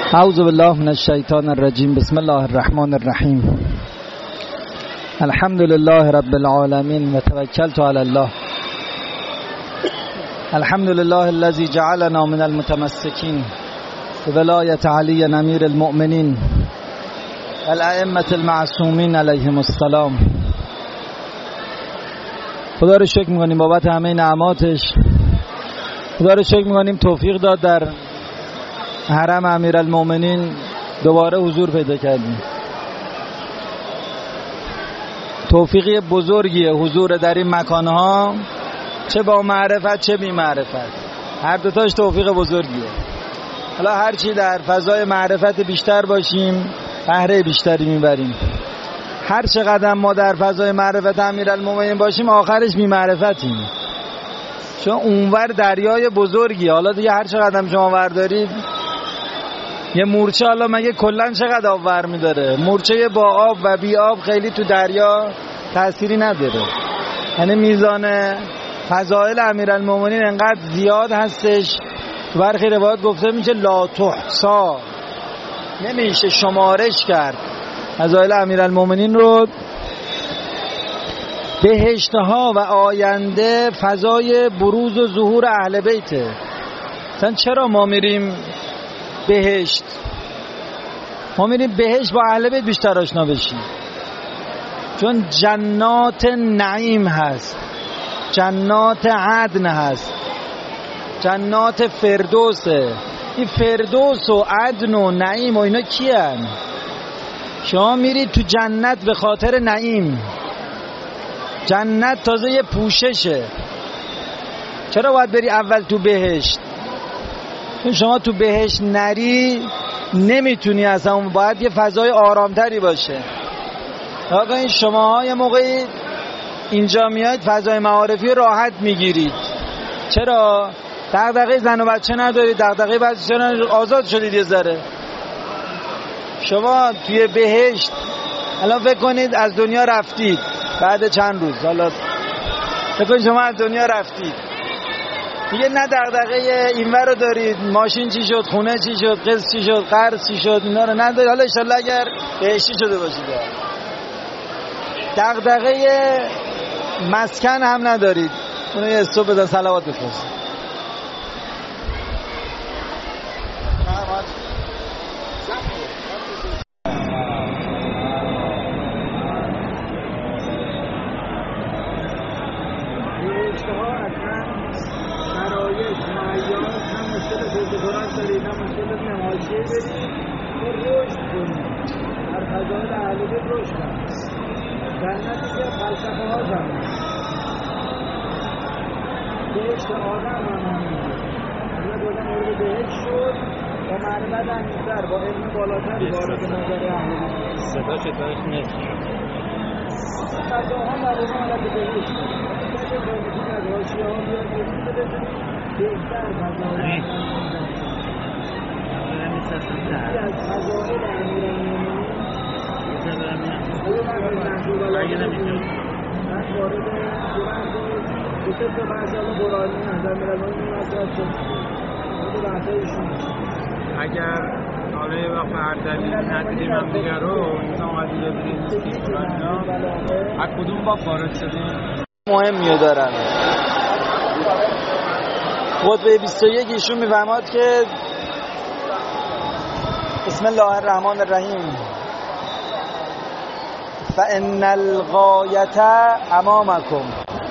اعوذ بالله من الشیطان الرجیم. بسم الله الرحمن الرحیم. الحمد لله رب العالمین و توکلت علی الله. الحمد لله الذي جعلنا من المتمسکین بولایت علی امیر المؤمنین الائمة المعصومین علیهم السلام. خدا رو شکر میکنیم بابت همه نعماتش. خدا رو شکر میکنیم توفیق داد در حرم امیرالمؤمنین دوباره حضور پیدا کردیم. توفیقی بزرگیه حضور در این مکانها، چه با معرفت چه بی معرفت، هر دوتاش توفیق بزرگیه. حالا هرچی در فضای معرفت بیشتر باشیم بهره بیشتری میبریم، هر چقدر ما در فضای معرفت امیرالمؤمنین باشیم آخرش بی معرفتیم، چون اونور دریای بزرگی. حالا دیگه هر چقدر شما وردارید یه مورچه، حالا مگه کلن چقدر آب ور میداره؟ مورچه با آب و بی آب خیلی تو دریا تأثیری نداره. یعنی میزان فضائل امیرالمؤمنین انقدر زیاد هستش، تو برخی روایات گفته میشه لا تحصا، نمیشه شمارش کرد. فضائل امیرالمؤمنین رو بهشتها و آینده فضای بروز و ظهور اهل بیته. مثلا چرا ما میریم بهشت؟ ما میریم بهشت با اهل بیت بیشتر آشنا بشیم، چون جنات نعیم هست، جنات عدن هست، جنات فردوسه. این فردوس و عدن و نعیم و اینا کیان؟ شما میرید تو جنت به خاطر نعیم. جنت تازه یه پوششه. چرا باید بری اول تو بهشت؟ چون شما تو بهشت نری نمیتونی اصلا، باید یه فضای آرامتری باشه. آقا این شما یه موقعی اینجا میاید فضای معارفی راحت میگیرید. چرا؟ دغدغه زن و بچه ندارید، دغدغه بچه ندارید، آزاد شدید یه ذره. شما توی بهشت الان فکر کنید از دنیا رفتید بعد چند روز، حالا فکر کنید شما از دنیا رفتید دیگه، نه دغدغه اینور رو دارید، ماشین چی شد، خونه چی شد، قسط چی شد، قرض چی شد، اینا رو ندارید. حالا ان شاءالله اگر بهشتی شده باشید دغدغه مسکن هم ندارید. اون یه صبح بذار صلوات بفرست. بهشت آدم هم بهشت شد و معرفت همیتر با علم بالاتر وارد نظر اهل صدا چطورش نشد فضاها در اون حالت بهشت شد. اگه باید از حاشیه ها بیاد بهشت بزنید بهتر فضاها یکی از فضائل امیرالمؤمنین من وارد بسید به بحث قرآنی نظر امیرالمؤمنین مطرح شد. اگر حالا یه وقت هر دلیلی ندیدیم هم دیگه رو اینجا اومدی ببینیم از کدوم باب وارد شدیم مهمیه دارن. خطبه 21 ایشون میفرماد که بسم الله الرحمن الرحیم فان الغایة امامکم.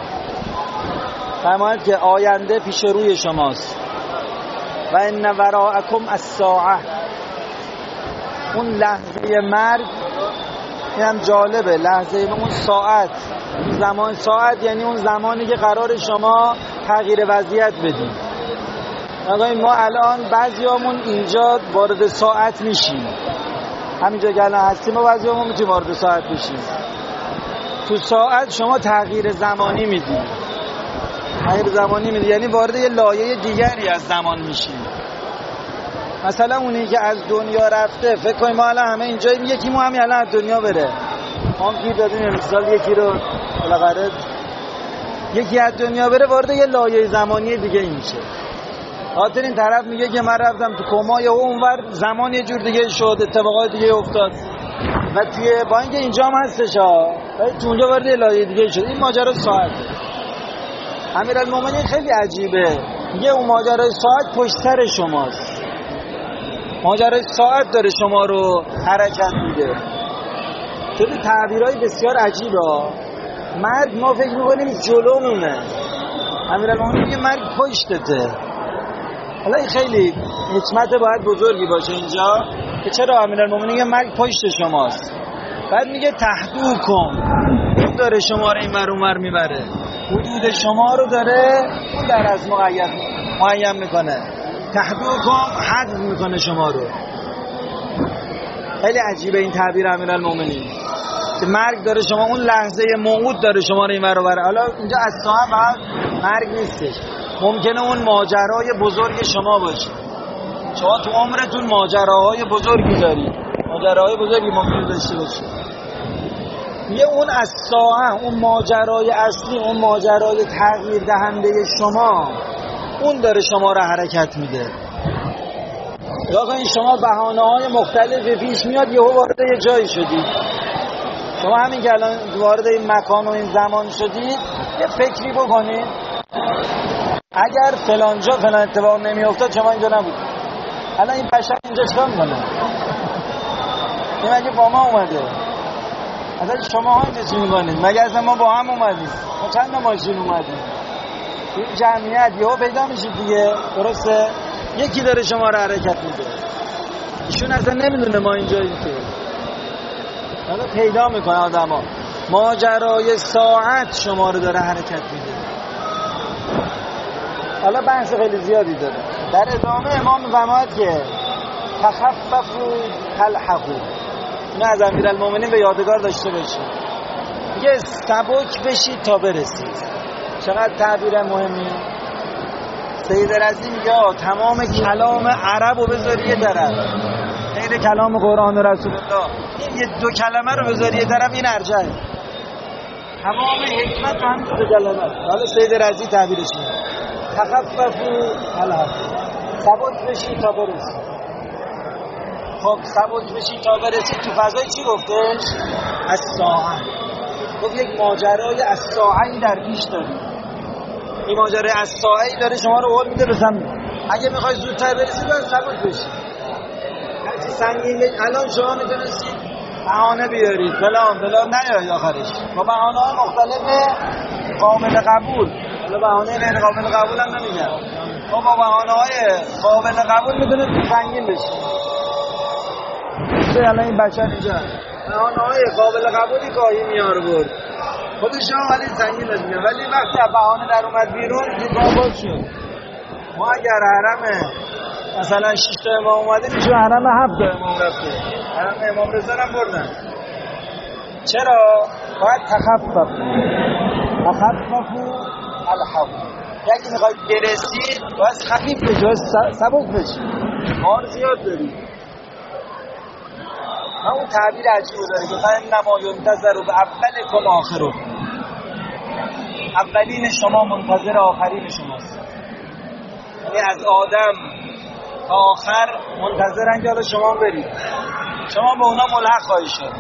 فرماید که آینده پیش روی شماست. و ان وراءکم الساعه. اون لحظه مرگ اینم جالبه، لحظه اون ساعت، زمان ساعت یعنی اون زمانی که قرار شما تغییر وضعیت بدیم. آقا ما الان بعضیامون اینجا وارد ساعت میشیم، همینجا که الان هستیم و بعضیامون میتونیم وارد ساعت بشیم. تو ساعت شما تغییر زمانی میدیم، تغییر زمانی میدیم یعنی وارد یه لایه دیگری از زمان میشیم. مثلا اونی که از دنیا رفته، فکر کنیم ما الان همه اینجاییم، یکی ما همین الان از دنیا بره، ما هم گیر دادیم مثال یکی رو بالاخره یکی از دنیا بره وارد یه لایه زمانی دیگه میشه. خاطر این طرف میگه که من رفتم تو کما یا اونور زمان یه جور دیگه شد، اتفاقات دیگه افتاد و توی با اینکه اینجا هم هستش ولی تو اونجا وارد الهه دیگه شد. این ماجرا ساعت امیرالمومنین خیلی عجیبه، میگه اون ماجرای ساعت پشت سر شماست، ماجرای ساعت داره شما رو حرکت میده. خیلی تعبیرهای بسیار عجیبه. مرد ما فکر میکنیم جلومونه، امیرالمومنین میگه مرد پشتته. حالا این خیلی حکمت باید بزرگی باشه اینجا که چرا امیرالمومنین میگه مرد پشت شماست. بعد میگه تحدوکم، اون داره شما رو این ور اون ور میبره، حدود شما رو داره اون در از معین میکنه، تحدوکم حد میکنه شما رو. خیلی عجیبه این تعبیر امیرالمومنین که مرگ داره شما، اون لحظه موعود داره شما رو این ور بره. حالا اینجا از ساعت بعد مرگ نیستش، ممکنه اون ماجرای بزرگ شما باشه. شما تو عمرتون ماجراهای بزرگی دارید، ماجراهای بزرگی ممکنه داشته باشید. یه اون از ساعت، اون ماجرای اصلی، اون ماجرای تغییر دهنده شما، اون داره شما رو حرکت میده. یا کنید شما بهانه‌های مختلفی پیش میاد، یهو وارد یه جایی شدید. شما همین که الان وارد این مکان و این زمان شدید، یه فکری بکنید اگر فلان جا فلان اتفاق نمیافتاد شما اینجا نبودید. الان این بشر اینجا چیکار میکنه؟ این مگه با ما اومده؟ اصلا شما ها اینجا چی میکنید؟ مگه اصلا ما با هم اومدیم؟ ما چند تا ماشین اومدیم؟ این جمعیت یهو پیدا میشید دیگه، درسته؟ یکی داره شما رو حرکت میده. ایشون اصلا نمیدونه ما اینجاییم که. حالا پیدا میکنه آدما. ماجرای ساعت شما رو داره حرکت میده. حالا بحث خیلی زیادی داره. در ادامه امام میفرماید که تخففوا تلحقوا. این از امیرالمومنین به یادگار داشته باشید. میگه سبک بشید تا برسید. چقدر تعبیر مهمیه. سید رضی میگه تمام کلام عرب رو بذاری یه طرف، غیر کلام قرآن و رسول الله، این یه دو کلمه رو بذاری یه طرف، این ارجحه. تمام حکمت رو هم دو کلمه. حالا سید رضی تعبیرش میگه تخففوا تلحقوا، سبک بشید تا برسید. خب سبک بشید تا برسید تو فضای چی گفتش؟ از ساعت. خب یک ماجرای از ساعتی در پیش داریم. این ماجرای از ساعتی داره شما رو هول میده به سمت. اگه میخوای زودتر برسید باید سبک بشید. هرچی سنگین بشید. الان شما میتونستید بهانه بیارید فلان نیاید آخرش با بهانه‌های مختلف قابل قبول. حالا بهانه غیر قابل قبول هم نمیگم. با بهانه‌های قابل قبول میتونید سنگین بشید. الان این بچه اینجا بهانه‌های قابل قبولی گاهی میار برد، خودش هم ولی سنگین نمیگه، ولی وقتی بهانه در اومد بیرون دیگه باز شد. ما اگر حرم مثلا 6 تا امام اومده میشه حرم 7 تا امام رفته، حرم امام رضا هم بردن. چرا؟ باید تخففوا الحق. یکی میخواید برسید باید خفیف بشید، باید سبک بشید، کار زیاد دارید. اون تعبیر عجیبی داره که فإنما ينتظر بأولکم آخرکم، اولین شما منتظر آخرین شماست. یعنی از آدم تا آخر منتظرن که حالا شما برید، شما به اونا ملحق خواهید شد.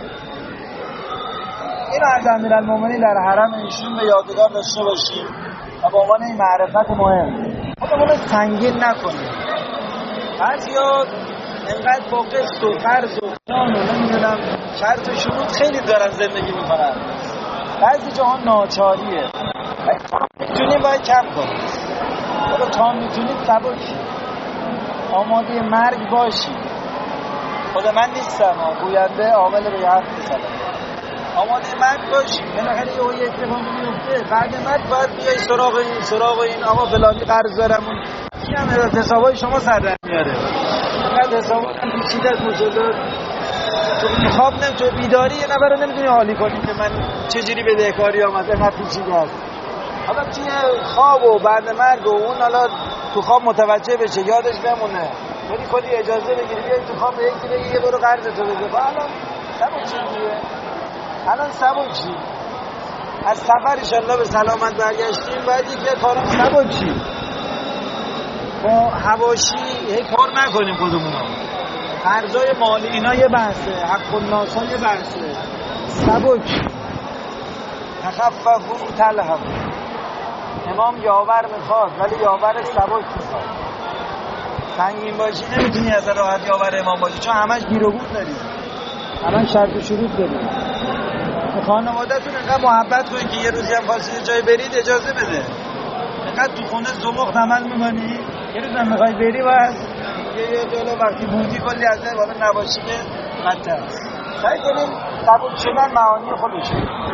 این از امیرالمومنین در حرم ایشون به یادگار داشته باشیم و به عنوان این معرفت مهم خودمون سنگین نکنیم. بعضیا انقدر با قسط و قرض و فلان و نمیدونم شرط و شروط خیلی دارن زندگی میکنن. بعضی جاها ناچاریه، میتونیم باید کم کنیم. حالا تا میتونید سبکید، آماده مرگ باشید. خود من نیستم گوینده عامل به یه حرف بزنم. آماده مرگ باشید. بالاخره یه اتفاقی میفته، بعد مرگ باید بیای سراغ این آقا فلانی قرض دارم، این هم حسابای شما سر در میاره. اینقدر حسابات هم پیچیده از مشکلات. تو خواب تو بیداری یه نفر رو نمیتونی حالی کنی که من چجوری بدهکاری آمده، اینقدر پیچیده است. حالا توی خواب و بعد مرگ و اون حالا تو خواب متوجه بشه، یادش بمونه، ولی خودی اجازه بگیری بیای تو خواب یکی بگی یه برو قرضتو بده. الان سبک دیگه، الان سبک از سفر انشالله به سلامت برگشتیم، باید یکی کارم سبک با حواشی کار نکنیم خودمون. قرضای مالی اینا یه بحثه، حق الناس ها یه بحثه. سبک تخففو تلهب. امام یاور میخواد ولی یاور سبک میخواد. سنگین باشی نمیتونی از راحت یاور امام باشی، چون همش گیر و بود داریم، همش شرط و شروط داریم. خانواده‌تون انقدر محبت کنید که یه روزی هم خواستید جای برید اجازه بده. انقدر تو خونه زمخت عمل می‌کنی، یه روز هم می‌خوای بری باز یه جلو وقتی بودی کلی از در بالا نباشی که بدتر. سعی کنیم سبک شدن معانی خودشه.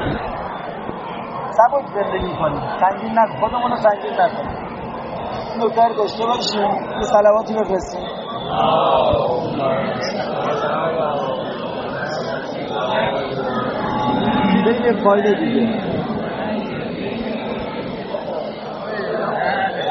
سبک زندگی کنیم، سنگین نکنیم، خودمون رو سنگین نکنیم. این نکته رو داشته باشیم. یه صلواتی بفرستیم. بریم یه فایل دیگه.